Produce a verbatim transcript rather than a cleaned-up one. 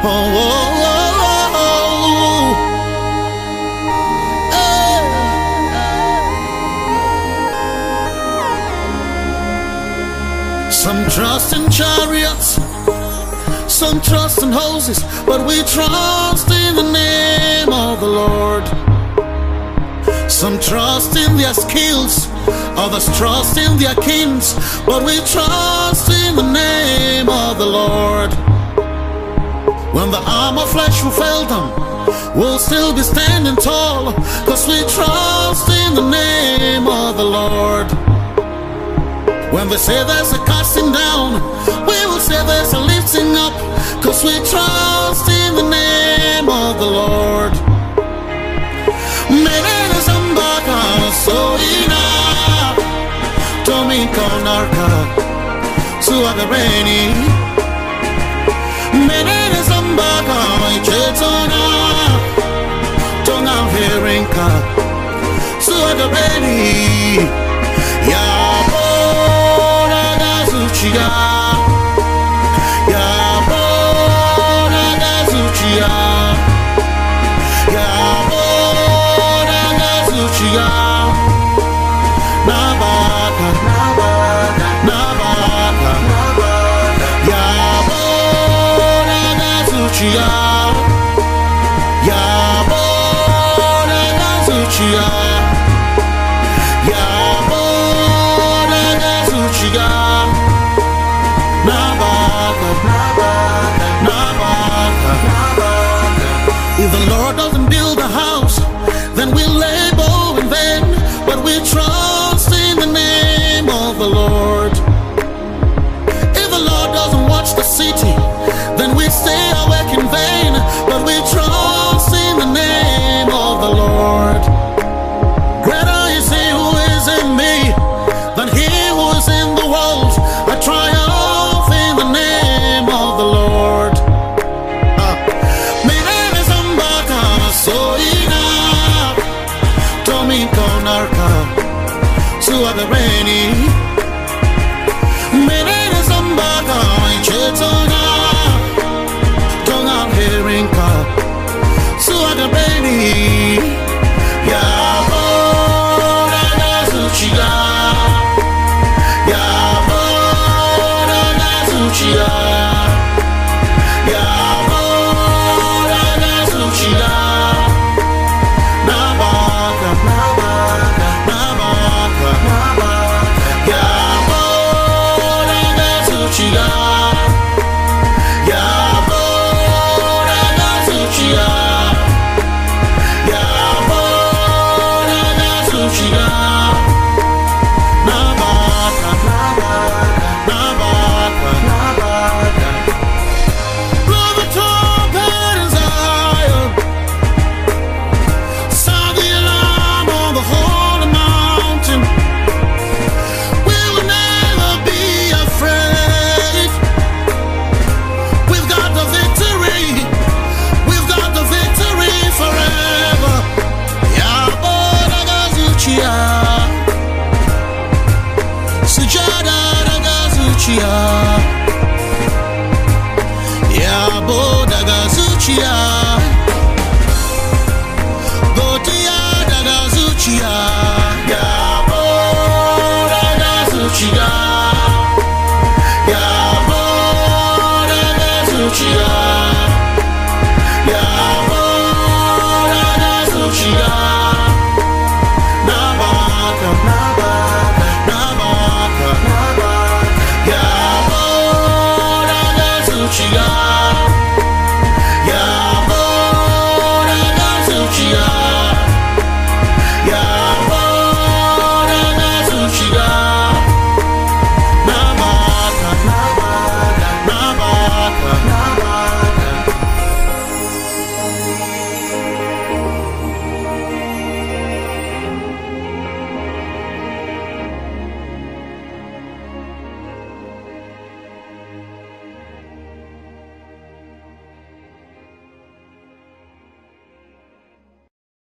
oh, oh, oh. Hey. Some trust in chariots, some trust in horses, but we trust in the name of the Lord. Some trust in their skills, others trust in their kings, but we trust in the name of the Lord. When the arm of flesh will fail them, we'll still be standing tall, cause we trust in the name of the Lord. When they say there's a casting down, we will say there's a lifting up, cause we trust in the name of the Lord. So enough, Tommy Konarka, Suagareni, Menene Zambaka, Chetona, Tonga Herinka, Suagareni, Yabona Gazuchia, Yabona Gazuchia, Yabona Gazuchia. Nabaka, Nabaka, Nabaka, Yabona Gazuchia, Yabona Gazuchia, Yabona Gazuchia, Nabaka, Nabaka, Nabaka, Nabaka. If the Lord doesn't build a house, then we labor in vain, but we trust in the name of the Lord. If the Lord doesn't watch the city, then we stay awake in vain, but we trust in the name of the Lord. Greater is he who is in me than he who is in the world. I triumph in the name of the Lord. My name is Ambaka, so enough. Tommy Konarka, Suagareni, Menene Zambaka, Chetona, Tonga Herinka, Suagareni.